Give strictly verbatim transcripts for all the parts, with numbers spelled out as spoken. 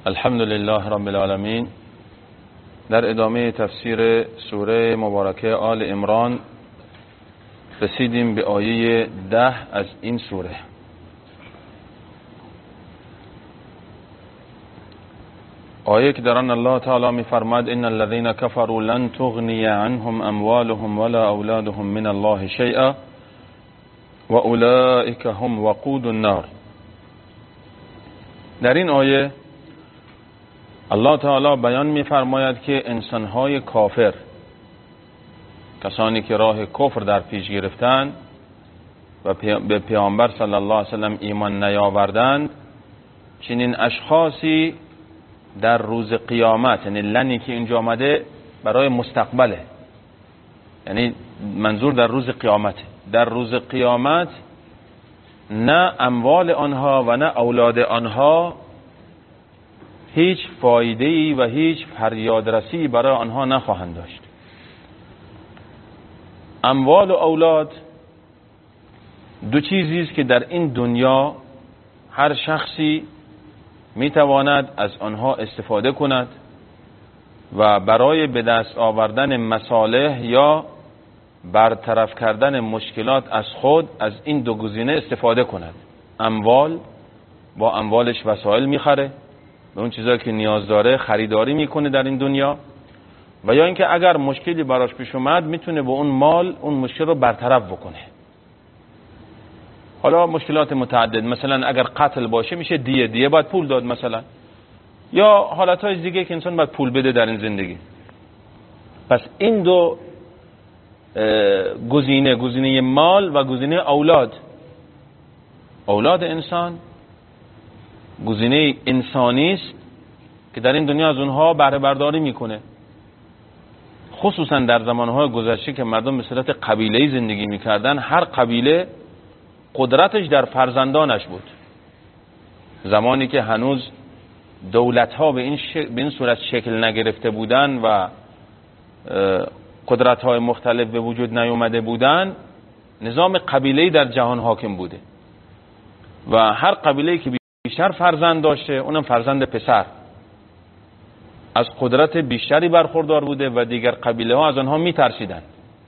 الحمد لله رب العالمین. در ادامه تفسیر سوره مبارکه آل عمران رسیدیم به آیه ده از این سوره. آیه که در آن الله تعالی می‌فرماید ان الذين كفروا لن تغني عنهم اموالهم ولا اولادهم من الله شيئا واولئك هم وقود النار. در این آیه الله تعالی بیان می‌فرماید که انسان‌های کافر، کسانی که راه کفر در پیش گرفتند و به پیامبر صلی الله علیه و سلم ایمان نیاوردند، چنین اشخاصی در روز قیامت، یعنی لنی که اینجا آمده برای مستقبله، یعنی منظور در روز قیامت، در روز قیامت نه اموال آنها و نه اولاد آنها هیچ فایده‌ای و هیچ فریادرسی برای آنها نخواهند داشت. اموال و اولاد دو چیزی است که در این دنیا هر شخصی میتواند از آنها استفاده کند و برای به دست آوردن مصالح یا برطرف کردن مشکلات از خود از این دو گزینه استفاده کند. اموال، با اموالش وسایل میخره، به اون چیزایی که نیاز داره خریداری میکنه در این دنیا، و یا اینکه اگر مشکلی براش پیش اومد میتونه با اون مال اون مشکل رو برطرف بکنه. حالا مشکلات متعدد، مثلا اگر قتل باشه میشه دیه، دیه باید پول داد مثلا، یا حالتهای دیگه که انسان باید پول بده در این زندگی. پس این دو گزینه، گزینه مال و گزینه اولاد، اولاد انسان گزینه انسانی است که در این دنیا از اونها بهره برداری میکنه، خصوصا در زمانهای گذشته که مردم به صورت قبیله‌ای زندگی میکردن. هر قبیله قدرتش در فرزندانش بود. زمانی که هنوز دولت‌ها به این, شک... به این صورت شکل نگرفته بودن و قدرت‌های مختلف به وجود نیامده بودن، نظام قبیله‌ای در جهان حاکم بوده و هر قبیله‌ای که بیشتر فرزند داشته، اونم فرزند پسر، از قدرت بیشتری برخوردار بوده و دیگر قبیله‌ها از آنها می‌ترسیدند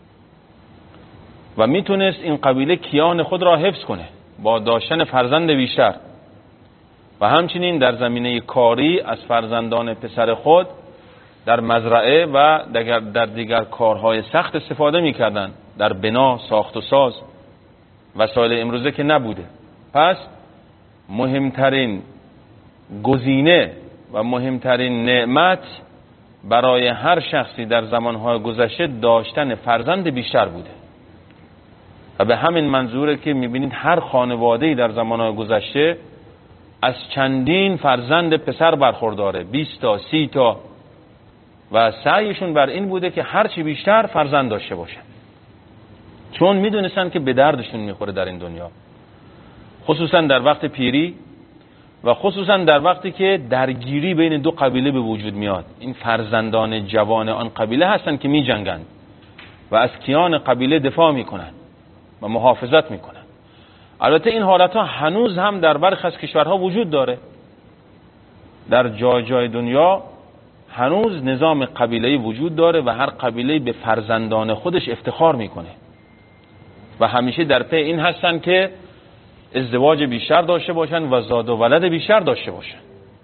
و میتونست این قبیله کیان خود را حفظ کنه با داشتن فرزند بیشتر، و همچنین در زمینه کاری از فرزندان پسر خود در مزرعه و در دیگر کارهای سخت استفاده میکردن، در بنا، ساخت و ساز. وسایل امروزه که نبوده. پس مهمترین گزینه و مهمترین نعمت برای هر شخصی در زمانهای گذشته داشتن فرزند بیشتر بوده، و به همین منظوره که میبینید هر خانواده‌ای در زمانهای گذشته از چندین فرزند پسر برخورداره، بیست تا سی تا، و سعیشون بر این بوده که هرچی بیشتر فرزند داشته باشن، چون میدونستن که به دردشون میخوره در این دنیا، خصوصا در وقت پیری و خصوصا در وقتی که درگیری بین دو قبیله به وجود میاد. این فرزندان جوان آن قبیله هستن که میجنگن و از کیان قبیله دفاع میکنن و محافظت میکنن. البته این حالت ها هنوز هم در برخی از کشورها وجود داره. در جای جای دنیا هنوز نظام قبیله‌ای وجود داره و هر قبیله به فرزندان خودش افتخار میکنه و همیشه در پی این هستن که ازدواج بیشتر داشته باشن و زاد و ولد بیشتر داشته باشن.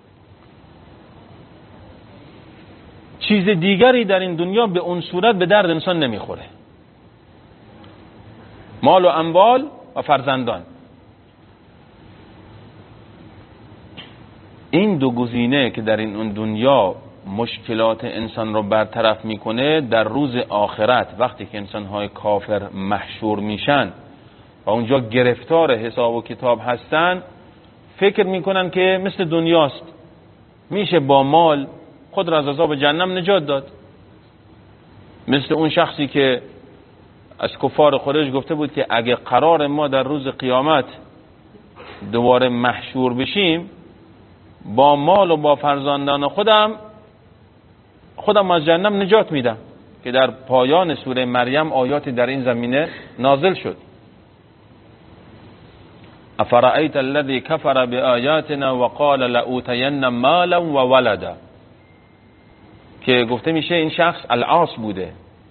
چیز دیگری در این دنیا به اون صورت به درد انسان نمیخوره. مال و اموال و فرزندان، این دو گزینه که در این دنیا مشکلات انسان رو برطرف میکنه، در روز آخرت وقتی که انسان‌های کافر محشور میشن و اونجا گرفتار حساب و کتاب هستن، فکر میکنن که مثل دنیاست، میشه با مال خود را از عذاب جهنم نجات داد. مثل اون شخصی که از کفار قریش گفته بود که اگه قرار ما در روز قیامت دوباره محشور بشیم، با مال و با فرزندان خودم خودم از جهنم نجات میدم، که در پایان سوره مریم آیاتی در این زمینه نازل شد. افرأیت الذی کفر بآیاتنا وقال لأوتین مالا و ولدا، که گفته میشه این شخص العاص بوده.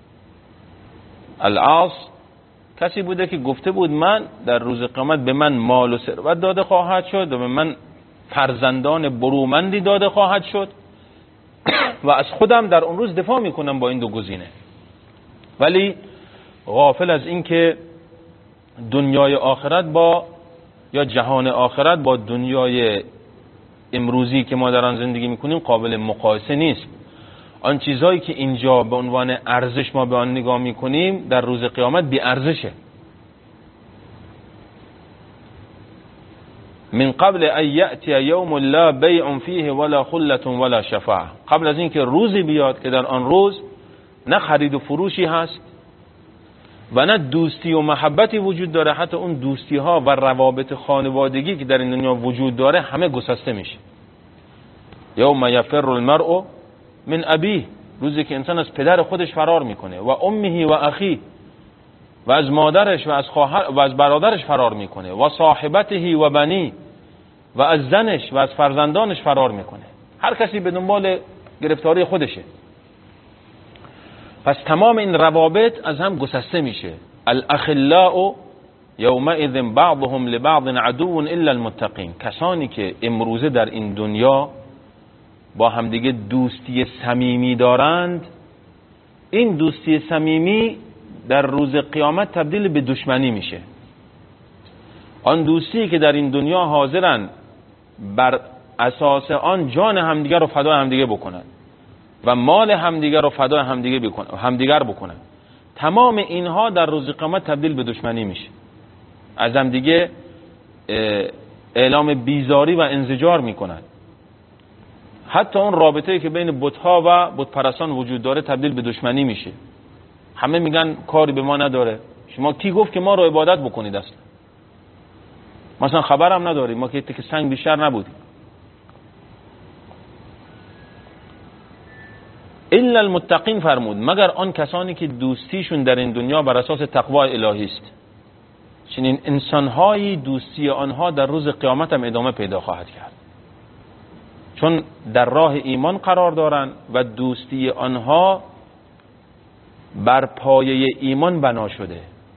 العاص کسی بوده که گفته بود من در روز قیامت به من مال و ثروت داده خواهد شد و به من فرزندان برومندی داده خواهد شد و از خودم در اون روز دفاع میکنم با این دو گزینه. ولی غافل از این که دنیای آخرت با یا جهان آخرت با دنیای امروزی که ما در آن زندگی میکنیم قابل مقایسه نیست. آن چیزهایی که اینجا به عنوان ارزش ما به آن نگاه میکنیم در روز قیامت بی ارزشه. من قبل ان یأتی یوم لا بیع فیه ولا خلة ولا شفاعة، قبل از اینکه روزی بیاد که در آن روز نه خرید و فروشی هست و نه دوستی و محبتی وجود داره. حتی اون دوستی ها و روابط خانوادگی که در این دنیا وجود داره همه گسسته میشه. یوم یفر المرء من ابیه، روزی که انسان از پدر خودش فرار میکنه، و امه و اخیه، و از مادرش و از خواهر و از برادرش فرار میکنه، و صاحبته و بنی، و از زنش و از فرزندانش فرار میکنه. هر کسی به دنبال گرفتاری خودشه. پس تمام این روابط از هم گسسته میشه. الاخلاء یومئذ بعضهم لبعض عدو الا المتقین، کسانی که امروزه در این دنیا با همدیگه دوستی صمیمی دارند، این دوستی صمیمی در روز قیامت تبدیل به دشمنی میشه. آن دوستی که در این دنیا حاضرن بر اساس آن جان همدیگر رو فدای همدیگه بکنن و مال همدیگر رو فدای همدیگه بکنن همدیگر بکنن، تمام اینها در روز قیامت تبدیل به دشمنی میشه. از همدیگه اعلام بیزاری و انزجار میکنن. حتی اون رابطه‌ای که بین بت‌ها و بت‌پرستان وجود داره تبدیل به دشمنی میشه. همه میگن کاری به ما نداره. شما کی گفت که ما رو عبادت بکنید؟ اصلا مثلا خبرم نداریم، ما که تک سنگ بیشتر نبودیم. الا المتقین فرمود، مگر آن کسانی که دوستیشون در این دنیا بر اساس تقوا الهی است. چنین انسان‌هایی دوستی آنها در روز قیامت هم ادامه پیدا خواهد کرد، چون در راه ایمان قرار دارند و دوستی آنها بر پایه ایمان بنا شده،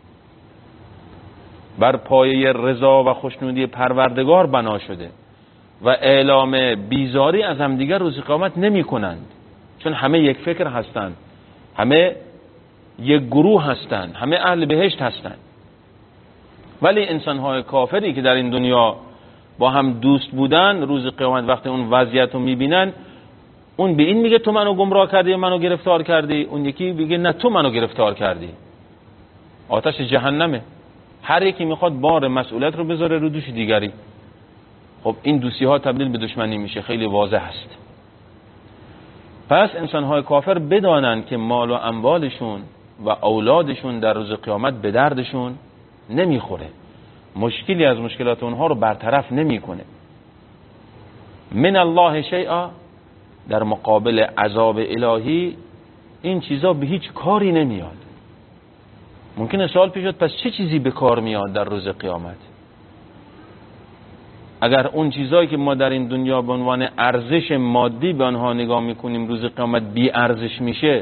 بر پایه رضا و خوشنودی پروردگار بنا شده و اعلام بیزاری از همدیگر روز قیامت نمی کنند، چون همه یک فکر هستند، همه یک گروه هستند، همه اهل بهشت هستند. ولی انسان‌های کافری که در این دنیا با هم دوست بودن، روز قیامت وقتی اون وضعیت رو میبینن، اون به این میگه تو منو گمراه کردی، منو گرفتار کردی، اون یکی میگه نه تو منو گرفتار کردی. آتش جهنمه، هر یکی میخواد بار مسئولیت رو بذاره رو دوش دیگری. خب این دوستی ها تبدیل به دشمنی میشه، خیلی واضح است. پس انسان‌های کافر بدانن که مال و اموالشون و اولادشون در روز قیامت به دردشون نمیخوره، مشکلی از مشکلات اونها رو برطرف نمیکنه. من الله شیئا، در مقابل عذاب الهی این چیزا به هیچ کاری نمیاد. ممکنه سوال پیش بیاد پس چه چیزی به کار میاد در روز قیامت؟ اگر اون چیزایی که ما در این دنیا به عنوان ارزش مادی به آنها نگاه میکنیم روز قیامت بی ارزش میشه،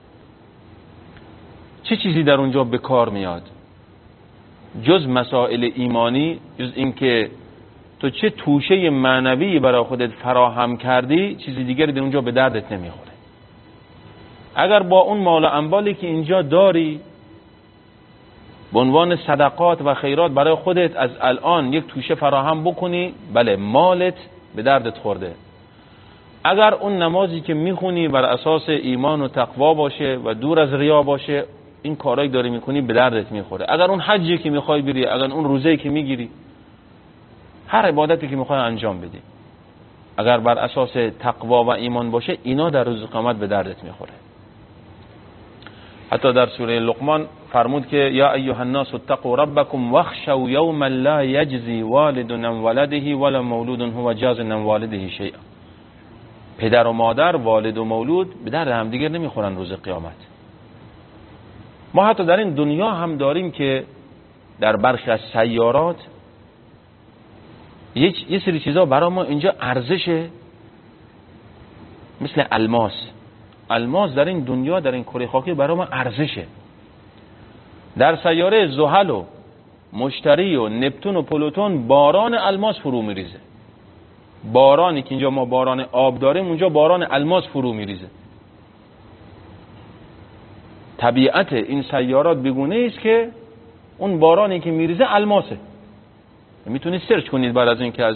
چه چیزی در اونجا به کار میاد؟ جز مسائل ایمانی، جز اینکه تو چه توشه معنوی برای خودت فراهم کردی، چیزی دیگری در اونجا به دردت نمیخوره. اگر با اون مال و اموالی که اینجا داری به عنوان صدقات و خیرات برای خودت از الان یک توشه فراهم بکنی، بله مالت به دردت خورده. اگر اون نمازی که میخونی بر اساس ایمان و تقوا باشه و دور از ریا باشه، این کارایی داری میکنی به دردت میخوره. اگر اون حجی که میخوای بری، اگر اون روزه‌ای که میگیری، هر عبادتی که میخوای انجام بدی، اگر بر اساس تقوا و ایمان باشه، اینا در روز قیامت به دردت میخوره. حتی در سوره لقمان فرمود که یا ایها الناس اتقوا ربکم واخشوا یوما لا یجزی والد عن ولده ولا مولود هو جاز عن والده شیئا. پدر و مادر، والد و مولود به درد هم دیگر نمیخورن روز قیامت. ما حتی در این دنیا هم داریم که در برخی از سیارات یه یه سری چیزا برای ما اینجا ارزشه، مثل الماس. الماس در این دنیا، در این کره خاکی برای ما ارزشه. در سیاره زحل و مشتری و نپتون و پلوتون باران الماس فرو میریزه. بارانی که اینجا ما باران آب داریم، اونجا باران الماس فرو میریزه. طبیعت این سیارات بگونه است که اون بارانی که میریزه الماسه. میتونید سرچ کنید بعد از اینکه از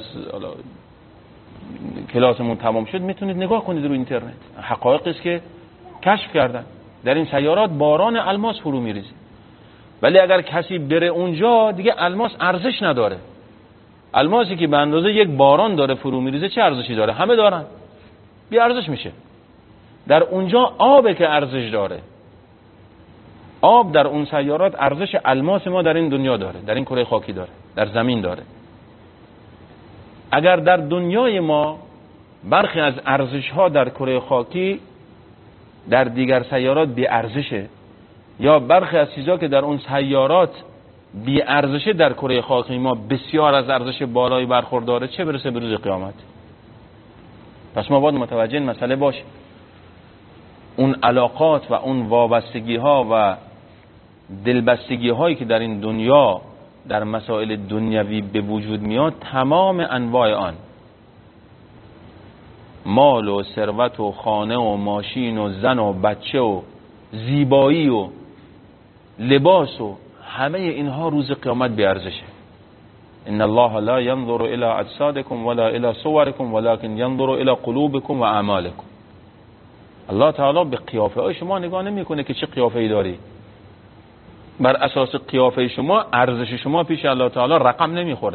کلاسمون تمام شد، میتونید نگاه کنید رو اینترنت. حقایقی است که کشف کردن. در این سیارات باران الماس فرو میریزه. ولی اگر کسی بره اونجا دیگه الماس ارزش نداره. الماسی که به اندازه یک باران داره فرو میریزه چه ارزشی داره؟ همه دارن، بی ارزش میشه. در اونجا آبه که ارزش داره. آب در اون سیارات ارزش الماس ما در این دنیا داره، در این کره خاکی داره، در زمین داره. اگر در دنیای ما برخی از ارزش ها در کره خاکی در دیگر سیارات بی ارزشه، یا برخی از چیزا که در اون سیارات بی ارزشه در کره خاکی ما بسیار از ارزش بالایی برخورداره، چه برسه به روز قیامت؟ پس ما باید متوجه این مسئله باشیم. اون علاقات و اون وابستگی ها و دلبستگی هایی که در این دنیا در مسائل دنیوی به وجود میاد، تمام انواع آن، مال و ثروت و خانه و ماشین و زن و بچه و زیبایی و لباس و همه اینها روز قیامت بی ارزشه. ان الله لا ينظر الى اجسادكم ولا الى صوركم ولكن ينظر الى قلوبكم و اعمالكم. الله تعالی به قیافه های شما نگاه نمیکنه که چه قیافه ای داری. بر اساس قیافه شما ارزش شما پیش الله تعالی رقم نمیخوره.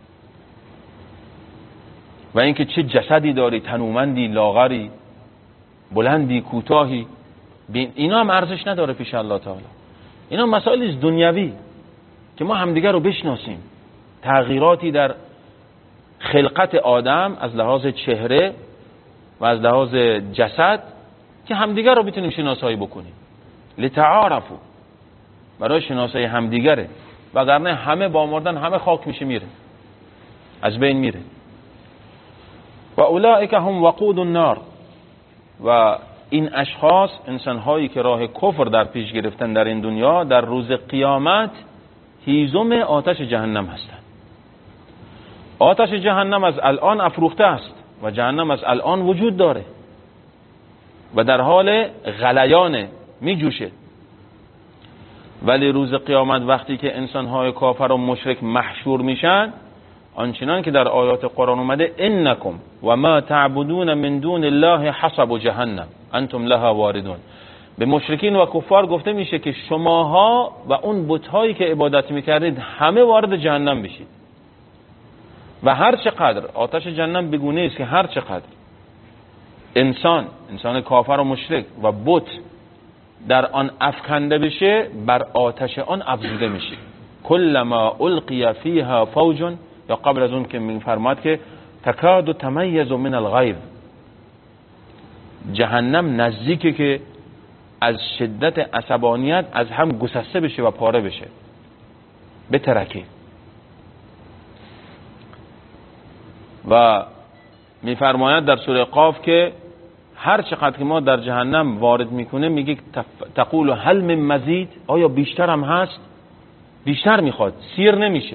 و اینکه چه جسدی داری، تنومندی، لاغری، بلندی، کوتاهی، اینا هم ارزش نداره پیش الله تعالی. اینا مسائل دنیوی که ما همدیگر رو بشناسیم. تغییراتی در خلقت آدم از لحاظ چهره و از لحاظ جسد که همدیگر رو بتونیم شناسایی بکنیم. لتعارفوا، برای شناسایی همدیگره. وگرنه همه با مردن همه خاک میشه، میره، از بین میره. و اولئک هم وقود النار، و این اشخاص، انسان‌هایی که راه کفر در پیش گرفتن در این دنیا، در روز قیامت هیزم آتش جهنم هستند. آتش جهنم از الان افروخته است و جهنم از الان وجود داره و در حال غلیان می جوشه. ولی روز قیامت وقتی که انسان‌های کافر و مشرک محشور میشن، آنچنان که در آیات قرآن اومده، انکم و ما تعبدون من دون الله حصب جهنم انتم لها واردون، به مشرکین و کفار گفته میشه که شماها و اون بت‌هایی که عبادت میکردید همه وارد جهنم بشید. و هر چقدر آتش جهنم بگونه است که هر چقدر انسان انسان کافر و مشرک و بت در آن افکنده بشه، بر آتش آن افزوده میشه. کلما القی فیها فوج، یا قبل از اون که میفرماد که تکاد تمیز من الغیظ، جهنم نزدیکه که از شدت عصبانیت از هم گسسته بشه و پاره بشه، بترکه. و میفرماید در سوره قاف که هر چقدر که ما در جهنم وارد میکنه میگه تقول هل من مزید، آیا بیشتر هم هست؟ بیشتر میخواد، سیر نمیشه،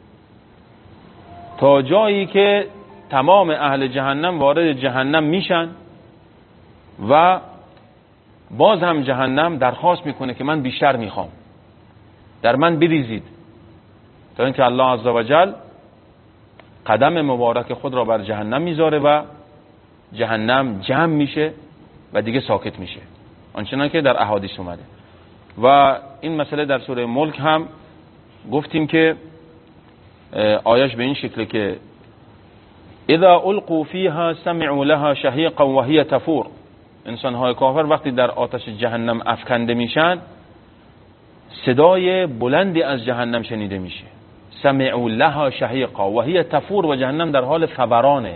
تا جایی که تمام اهل جهنم وارد جهنم میشن و باز هم جهنم درخواست میکنه که من بیشتر میخوام، در من بریزید، تا اینکه الله عزوجل قدم مبارک خود را بر جهنم میذاره و جهنم جمع میشه و دیگه ساکت میشه، آنچنان که در احادیث اومده. و این مسئله در سوره ملک هم گفتیم که آیش به این شکل که اذا القوا فیها سمعوا لها شهیقا وهی تفور، انسان‌های کافر وقتی در آتش جهنم افکنده میشن، صدای بلندی از جهنم شنیده میشه. سمعوا لها شهیقا وهی تفور، و جهنم در حال فورانه،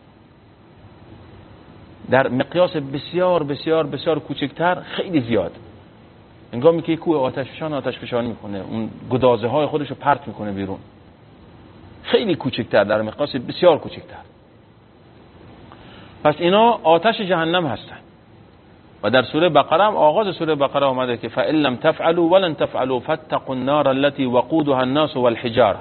در مقیاس بسیار بسیار بسیار کوچکتر، خیلی زیاد. انگامی که کوه آتش فشان آتش فشانی میکنه، اون گدازه های خودشو پرت میکنه بیرون، خیلی کوچکتر، در مقیاس بسیار کوچکتر. پس اینا آتش جهنم هستند. و در سوره بقره هم آغاز سوره بقره آمده که فَإِن لَّمْ تَفْعَلُوا وَلَن تَفْعَلُوا فَاتَّقُوا النَّارَ الَّتِي وَقُودُهَا النَّاسُ وَالْحِجَارَةُ.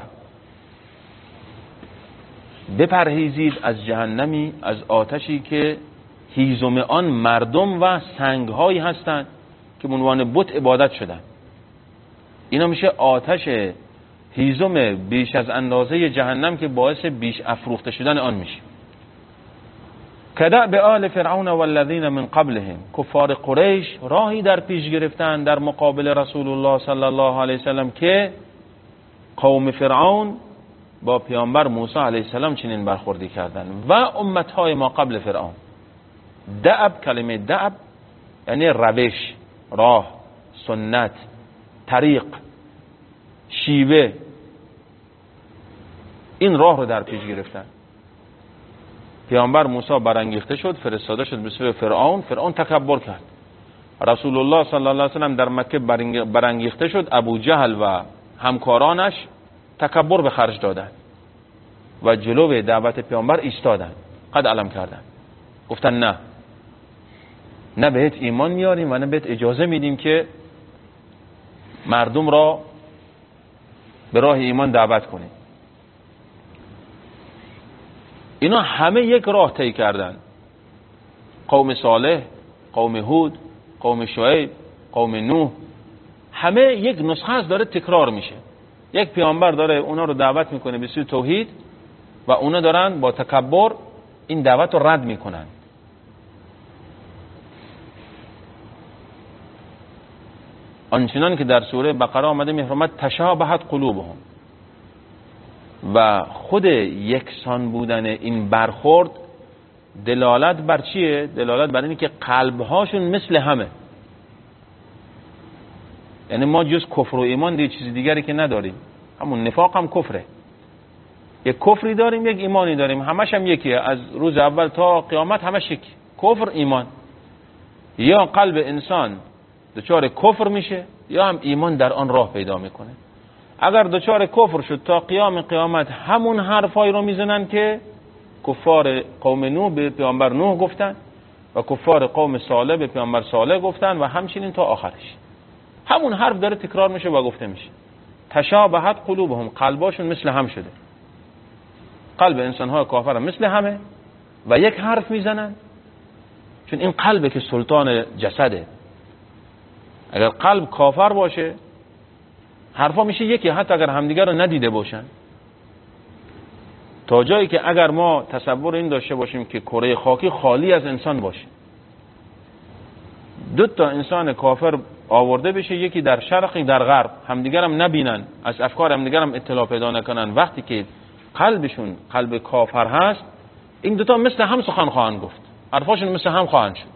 بپرهیزید از جهنمی، از آتشی که هیزم آن مردم و سنگهایی هستند که به عنوان بت عبادت شدن. اینا میشه آتش هیزم بیش از اندازه جهنم که باعث بیش افروخته شدن آن میشه. کدأب آل فرعون والذین من قبلهم، کفار قریش راهی در پیش گرفتن در مقابل رسول الله صلی الله علیه وسلم که قوم فرعون با پیامبر موسی علیه السلام چنین برخوردی کردن و امتهای ما قبل فرعون. دأب، کلمه دأب یعنی روش، راه، سنت، طریق، شیوه، این راه رو در پیش گرفتن. پیامبر موسی برانگیخته شد، فرستاده شد به سوی فرعون. فرعون تکبر کرد. رسول الله صلی الله علیه وسلم در مکه برانگیخته شد. ابو جهل و همکارانش تکبر به خرج دادند و جلوی دعوت پیامبر ایستادند، قد علم کردند، گفتن نه نه بهت ایمان میاریم و نه بهت اجازه میدیم که مردم را به راه ایمان دعوت کنیم. اینا همه یک راه طی کردن. قوم صالح، قوم هود، قوم شعیب، قوم نوح، همه یک نسخه از داره تکرار میشه. یک پیامبر داره اونا رو دعوت میکنه به سوی توحید و اونا دارن با تکبر این دعوت رو رد میکنن. آنچنان که در سوره بقره آمده میفرماد تشابهت قلوبهم، و خود یکسان بودن این برخورد دلالت بر چیه؟ دلالت بر اینه که قلبهاشون مثل همه. یعنی ما جز کفر و ایمان دیگه چیز دیگری که نداریم. همون نفاق هم کفره. یک کفری داریم، یک ایمانی داریم، همش هم یکیه. از روز اول تا قیامت همش یکی، کفر ایمان. یا قلب انسان دچار کفر میشه یا هم ایمان در آن راه پیدا میکنه. اگر دچار کفر شد تا قیام قیامت همون حرفای رو میزنن که کفار قوم نوح به پیامبر نوح گفتن و کفار قوم صالح به پیامبر صالح گفتن و همچنین تا آخرش. همون حرف داره تکرار میشه و گفته میشه. تشابهت قلوبهم، قلباشون مثل هم شده. قلب انسان‌های کافر هم مثل همه و یک حرف میزنن، چون این قلبه که سلطان جسده. اگر قلب کافر باشه حرفا میشه یکی، حتی اگر همدیگر رو ندیده باشن. تا جایی که اگر ما تصور این داشته باشیم که کره خاکی خالی از انسان باشه، دو تا انسان کافر آورده بشه، یکی در شرقی در غرب، همدیگر هم نبینن، از افکار همدیگر هم اطلاع پیدا نکنن، وقتی که قلبشون قلب کافر هست، این دوتا مثل هم سخن خواهند گفت، حرفاشون مثل هم خواهند شد،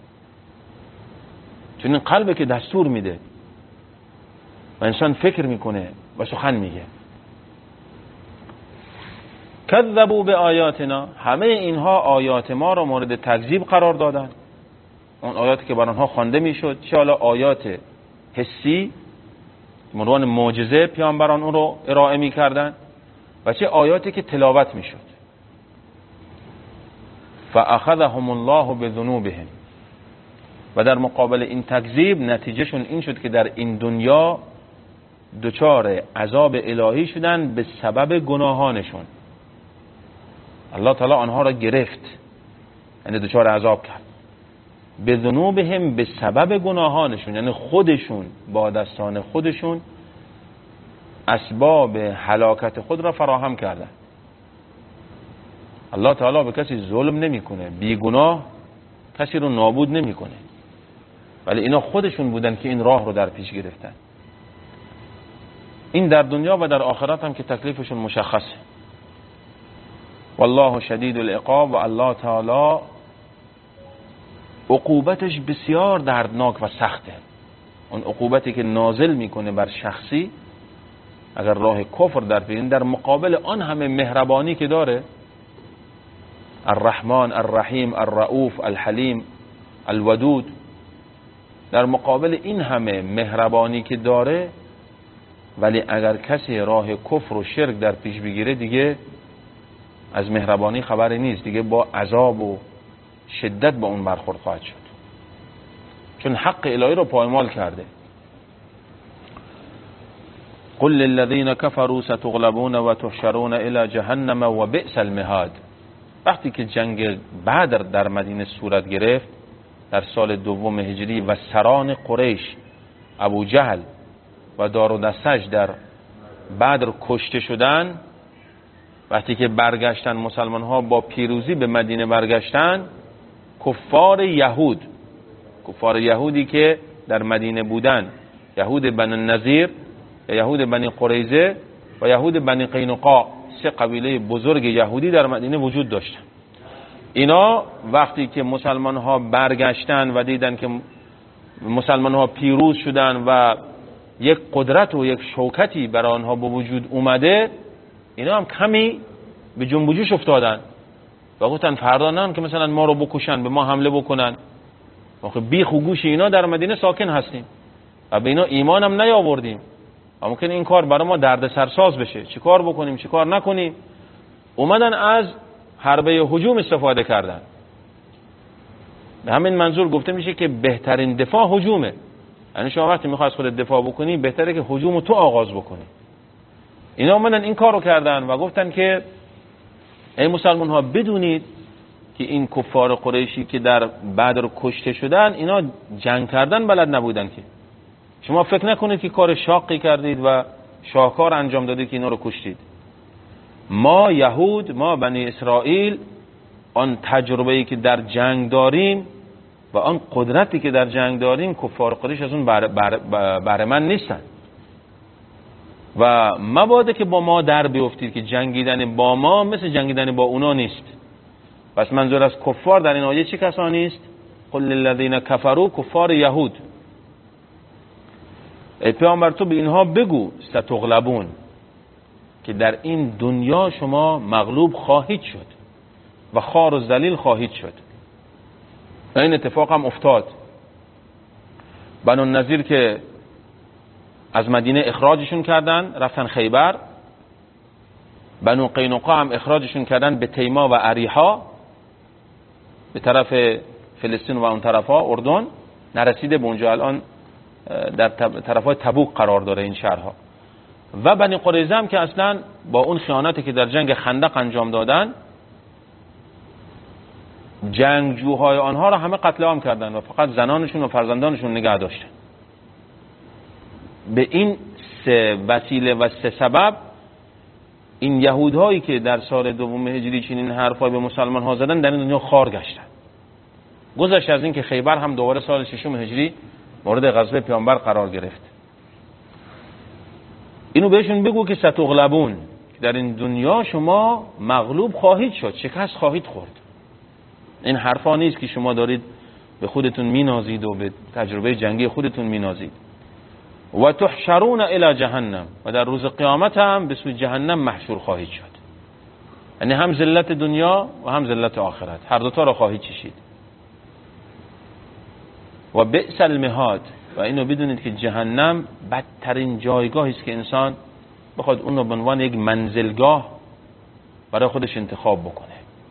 چون این قلبه که دستور میده و انسان فکر میکنه و سخن میگه. کذبوا به آیاتنا، همه اینها آیات ما را مورد تکذیب قرار دادن. اون آیاتی که بر آنها خوانده میشد، چه حالا آیات حسی عنوان معجزه پیامبران اون رو ارائه میکردن و چه آیاتی که تلاوت میشد. فاخذهم الله بذنوبهم، و در مقابل این تکذیب نتیجهشون این شد که در این دنیا دچار عذاب الهی شدن به سبب گناهانشون. الله تعالی آنها را گرفت، یعنی دچار عذاب کرد. به ذنوبهم، به سبب گناهانشون، یعنی خودشون با دستان خودشون اسباب هلاکت خود را فراهم کردن. الله تعالی به کسی ظلم نمیکنه، بی گناه کسی رو نابود نمیکنه، ولی اینا خودشون بودن که این راه رو در پیش گرفتن. این در دنیا و در آخرت هم که تکلیفشون مشخصه. والله شدید العقاب، و الله تعالی عقوبتش بسیار دردناک و سخته. اون عقوبتی که نازل میکنه بر شخصی اگر راه کفر در پیش، در مقابل آن همه مهربانی که داره، الرحمن الرحیم الرؤوف الحلیم الودود، در مقابل این همه مهربانی که داره ولی اگر کسی راه کفر و شرک در پیش بگیره دیگه از مهربانی خبری نیست، دیگه با عذاب و شدت با اون برخورد خواهد شد، چون حق الهی رو پایمال کرده. قل للذین کفروا ستغلبون و تحشرون الی جهنم و بئس المهاد. وقتی که جنگ بدر در مدینه صورت گرفت در سال دوم هجری و سران قریش ابو جهل و دار و دستش در بدر کشته شدن، وقتی که برگشتن مسلمان ها با پیروزی به مدینه برگشتن، کفار یهود کفار یهودی که در مدینه بودن، یهود بنی النضیر، یهود بنی قریظه و یهود بنی قینقاع، سه قبیله بزرگ یهودی در مدینه وجود داشتن. اینا وقتی که مسلمان ها برگشتن و دیدن که مسلمان ها پیروز شدن و یک قدرت و یک شوکتی برای آنها به وجود اومده، اینا هم کمی به جنب و جوش افتادن و گفتن فردا نه که مثلا ما رو بکشن، به ما حمله بکنن. ما خب بیخ و گوش اینا در مدینه ساکن هستیم و به اینا ایمان هم نیاوردیم، ممکن این کار برای ما درد سرساز بشه، چی کار بکنیم چی کار نکنیم. اومدن از حربه هجوم استفاده کردن. به همین منظور گفته میشه که بهترین دفاع هجومه. یعنی شما وقتی میخوای از خودت دفاع بکنی بهتره که هجوم تو آغاز بکنی. اینا اومدن این کارو کردن و گفتن که ای مسلمان ها بدونید که این کفار قریشی که در بدر کشته شدن اینا جنگ کردن بلد نبودن، که شما فکر نکنید که کار شاقی کردید و شاهکار انجام دادید که اینا رو کشتید. ما یهود، ما بنی اسرائیل، آن تجربه‌ای که در جنگ داریم و آن قدرتی که در جنگ داریم کفار قریش از اون بهره مند نیستن و مبادا که با ما در بیفتید که جنگیدن با ما مثل جنگیدن با اونا نیست. پس منظور از کفار در این آیه چه کسانی است؟ قل للذین کفروا، کفار یهود. ای پیامبر تو به اینها بگو ستغلبون، که در این دنیا شما مغلوب خواهید شد و خوار و ذلیل خواهید شد. این اتفاق هم افتاد. بنو النضیر که از مدینه اخراجشون کردن رفتن خیبر، بنو قینقاع هم اخراجشون کردن به تیما و اریحا به طرف فلسطین و اون طرفا اردن، نرسیده به اونجا، الان در طرفای تبوک قرار داره این شهرها. و بنی قریظه هم که اصلا با اون خیانتی که در جنگ خندق انجام دادن جنگجوهای آنها را همه قتل عام کردن و فقط زنانشون و فرزندانشون نگه داشتن. به این سه وسیله و سه سبب این یهودهایی که در سال دوم هجری چنین حرفای به مسلمان ها زدن در این دنیا خار گشتن. گذشت از این که خیبر هم دوباره سال ششم هجری مورد غزو پیامبر قرار گرفت. اینو بهشون بگو که ستغلبون، که در این دنیا شما مغلوب خواهید شد، شکست خواهید خورد. این حرفا نیست که شما دارید به خودتون مینازید و به تجربه جنگی خودتون مینازید. و تحشرون الی جهنم، و در روز قیامت هم به سوی جهنم محشور خواهید شد. یعنی هم ذلت دنیا و هم ذلت آخرت، هر دوتا را خواهید چشید. و بئس المهاد، و اینو بدونید که جهنم بدترین جایگاهی است که انسان بخواد اون رو به عنوان یک منزلگاه برای خودش انتخاب بکنه.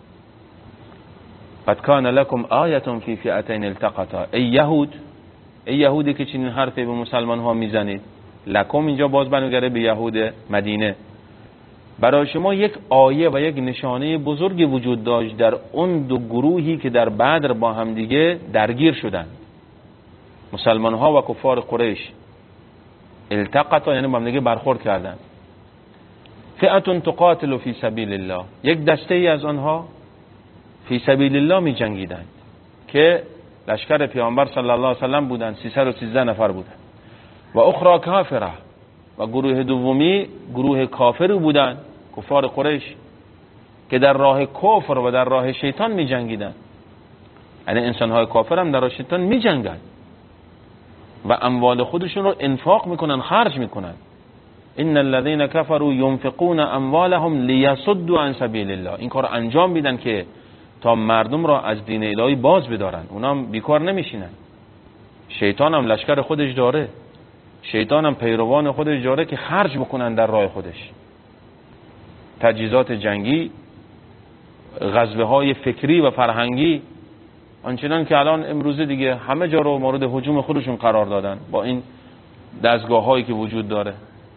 قد کان لکم آیة فی فئتین التقطا. ای یهود، ای یهودی که چنین حرفی به مسلمان ها میزنید، لکم اینجا باز برمیگره به یهود مدینه، برای شما یک آیه و یک نشانه بزرگی وجود داشت در اون دو گروهی که در بدر با هم دیگه درگیر شدند، مسلمان ها و کفار قریش. التقطا یعنی با هم دیگه برخورد کردند. فئة تقاتل فی سبیل الله، یک دسته ای از آنها فی سبیل الله می جنگیدند که لشکر پیامبر صلی الله علیه و سلم بودند، سیصد و سیزده نفر بودند. و اخرى کافره، و گروه دومی گروه کافر بودند، کفار قریش که در راه کفر و در راه شیطان می جنگیدند. یعنی انسان های کافر هم در راه شیطان می جنگند و اموال خودشون رو انفاق میکنن، خرج میکنن. ان الذين كفروا ينفقون اموالهم ليصدوا عن سبيل الله، این کار انجام میدن که تا مردم را از دین الهی باز بدارن. اونا هم بیکار نمیشینن، شیطان هم لشکر خودش داره. شیطان هم پیروان خودش جاره که خرج بکنن در راه خودش، تجهیزات جنگی، غزوه های فکری و فرهنگی، آنچنان که الان امروزه دیگه همه جا رو مورد هجوم خودشون قرار دادن با این دستگاه هایی که وجود داره.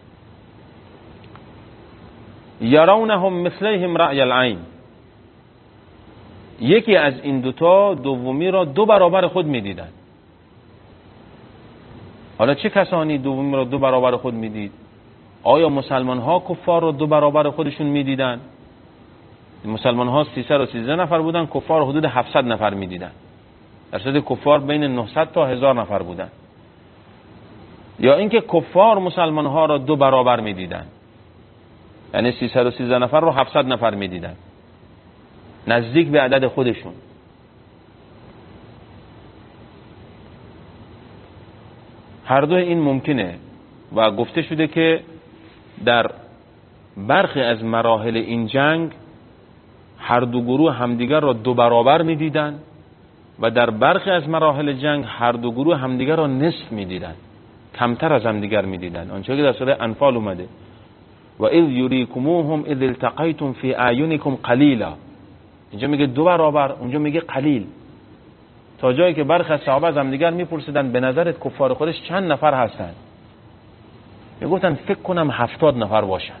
یرونهم مثلیهم رأی العین، یکی از این دوتا دومی را دو برابر خود میدیدن. حالا چه کسانی دومی را دو برابر خود میدید؟ آیا مسلمان ها کفار را دو برابر خودشون میدیدن؟ مسلمان ها سیصد و سیزده نفر بودن، کفار حدود هفتصد نفر میدیدن. در صورت کفار بین نهصد تا هزار نفر بودن. یا اینکه کفار مسلمان ها را دو برابر میدیدن، یعنی سیصد و سیزده نفر رو هفتصد نفر میدیدن، نزدیک به عدد خودشون. هر دو این ممکنه و گفته شده که در برخی از مراحل این جنگ هر دو گروه همدیگر را دو برابر میدیدن و در برخی از مراحل جنگ هر دو گروه همدیگر را نصف میدیدن، کمتر از همدیگر میدیدن. آنچه که در سوره انفال اومده و اذ یریکموهم اذ التقیتم فی اعینکم قلیلا، اینجا میگه دو برابر، اونجا میگه قلیل. تا جایی که برخی از صحابه از همدیگر میپرسیدن به نظرت کفار قریش چند نفر هستن؟ میگفتن فکر کنم هفتاد نفر باشن.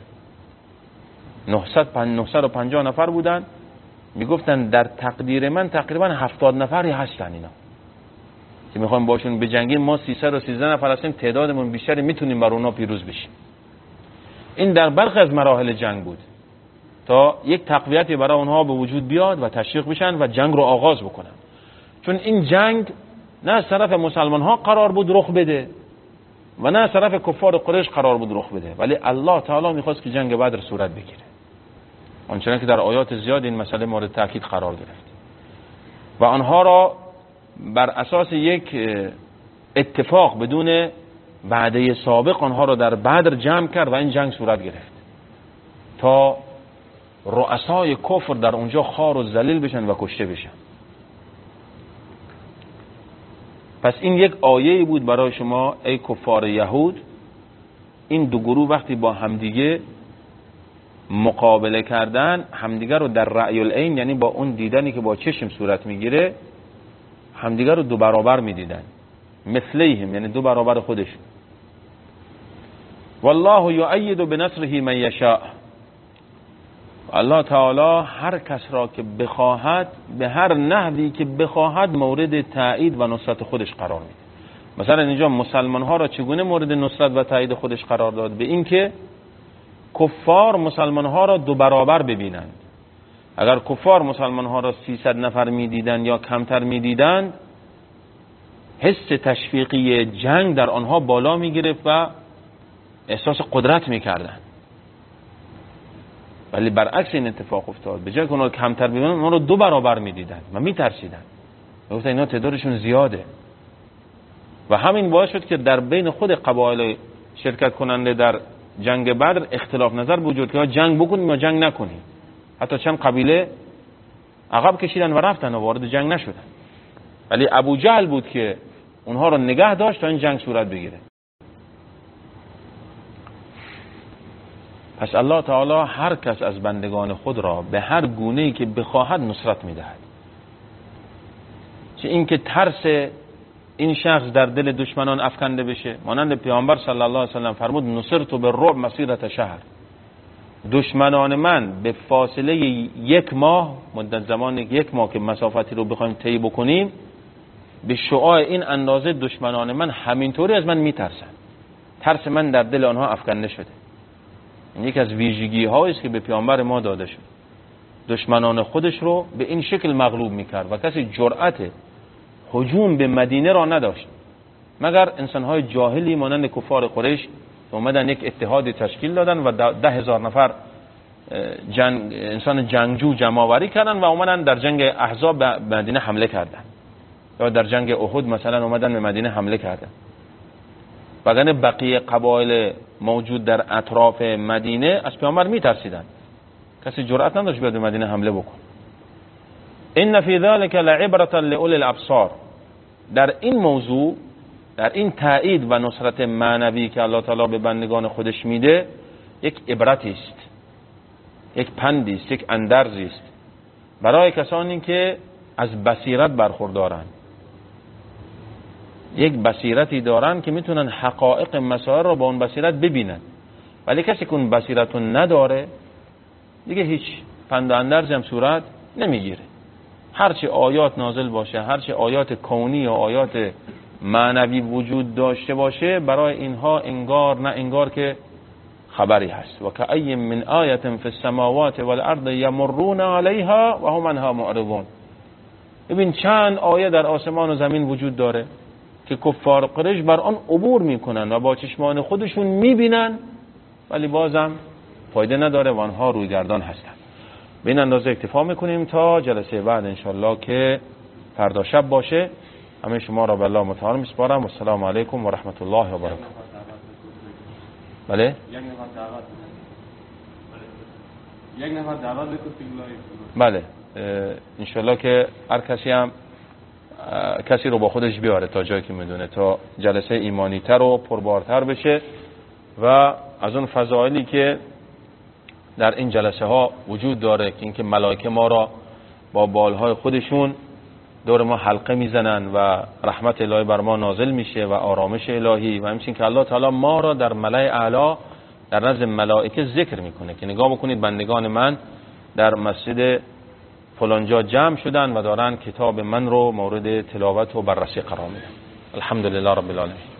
نهصد و پنجاه نفر بودن، میگفتن در تقدیر من تقریبا هفتاد نفری هستن اینا که میخوایم باشون بجنگیم. ما سیصد و سیزده نفر هستیم، تعدادمون بیشتره، میتونیم بر اونا پیروز بشیم. این در برخی از مراحل جنگ بود تا یک تقویتی برای اونها به وجود بیاد و تشویق بشن و جنگ رو آغاز بکنن. چون این جنگ نه از طرف مسلمان ها قرار بود رخ بده و نه از طرف کفار قریش قرار بود رخ بده، ولی الله تعالی میخواست که جنگ بدر صورت بگیره. آنچنان که در آیات زیاد این مسئله مورد تاکید قرار گرفت و آنها را بر اساس یک اتفاق بدون وعده سابق آنها را در بدر جمع کرد و این جنگ صورت گرفت تا رؤسای کفر در اونجا خوار و ذلیل بشن و کشته بشن. پس این یک آیه بود برای شما ای کفار یهود. این دو گروه وقتی با همدیگه مقابله کردن، همدیگه رو در رأی العین، یعنی با اون دیدنی که با چشم صورت میگیره، همدیگه رو دو برابر میدیدن. مثلیهم یعنی دو برابر خودشون. والله یؤید بنصره من یشاء، الله تعالی هر کس را که بخواهد به هر نحوی که بخواهد مورد تایید و نصرت خودش قرار میده. مثلا اینجا مسلمان ها را چگونه مورد نصرت و تایید خودش قرار داد؟ به این که کفار مسلمان ها را دو برابر ببینند. اگر کفار مسلمان ها را سیصد نفر میدیدند یا کمتر میدیدند، حس تشویقی جنگ در آنها بالا میگرفت و احساس قدرت میکردند. ولی برعکس این اتفاق افتاد، به جای که اونا کمتر ببینن اونا رو دو برابر میدیدند و میترسیدند. گفتن اینا تعدادشون زیاده و همین باعث شد که در بین خود قبایل شرکت کننده در جنگ بدر اختلاف نظر وجود که جنگ بکنیم یا جنگ نکنیم. حتی چند قبیله عقب کشیدن و رفتن و وارد جنگ نشدن، ولی ابو جهل بود که اونها رو نگه داشت تا این جنگ صورت بگیره. پس الله تعالی هر کس از بندگان خود را به هر گونه‌ای که بخواهد نصرت میدهد. چه اینکه ترس این شخص در دل دشمنان افکنده بشه، مانند پیامبر صلی الله علیه و سلم فرمود نصرت بالرعب مسیرة شهر، دشمنان من به فاصله یک ماه، مدت زمان یک ماه که مسافتی رو بخوایم طی بکنیم، به شعاع این اندازه دشمنان من همینطوری از من میترسن. ترس من در دل آنها افکنده شده. این یک از ویژگی هایی است که به پیامبر ما داده شد. دشمنان خودش رو به این شکل مغلوب میکرد و کسی جرأت هجوم به مدینه را نداشت مگر انسانهای جاهلی مانند کفار قریش اومدن یک اتحادی تشکیل دادن و ده هزار نفر جنگ انسان جنگجو جمع آوری کردن و اومدن در جنگ احزاب به مدینه حمله کردن، یا در جنگ احد مثلا اومدن به مدینه حمله کردن. وگرنه بقیه قبایل موجود در اطراف مدینه از پیامبر میترسیدن، کسی جرأت نداشت بیاد به مدینه حمله بکن. ان فی ذلک لعبرة لأولی الابصار، در این موضوع در این تایید و نصرت معنوی که الله تعالی به بندگان خودش میده یک عبرتی است، یک پندی است، یک اندرزی است برای کسانی که از بصیرت برخوردارن، یک بصیرتی دارن که میتونن حقایق مسائل رو با اون بصیرت ببینن. ولی کسی که اون بصیرت رو نداره دیگه هیچ پند و اندرزی هم صورت نمیگیره. هرچی آیات نازل باشه، هرچی آیات کونی یا آیات معنوی وجود داشته باشه، برای اینها انگار نه انگار که خبری هست. و کأی من آیة فی السماوات والارض یمرون علیها و هم عنها معرضون. ببین چند آیه در آسمان و زمین وجود داره که کفار قریش بر آن عبور میکنن و با چشمان خودشون میبینن ولی بازم فایده نداره و آنها رویگردان هستن. به این اندازه اکتفا میکنیم تا جلسه بعد انشالله که فردا شب باشه. همه شما را به الله متعال میسپارم. و السلام علیکم و رحمت الله و برکاته. بله؟ یک نفر دعوت بکنید. بله انشالله که هر کسی هم کسی رو با خودش بیاره تا جایی که میدونه تا جلسه ایمانی تر و پربارتر بشه و از اون فضائلی که در این جلسه ها وجود داره که اینکه ملائکه ما را با بالهای خودشون دور ما حلقه میزنن و رحمت الهی بر ما نازل میشه و آرامش الهی و همچنین که الله تعالی ما را در ملأ اعلی در نزد ملائکه ذکر میکنه که نگاه بکنید بندگان من در مسجد فلانجا جمع شدن و دارن کتاب من رو مورد تلاوت و بررسی قرار میدن. الحمدلله رب العالمین.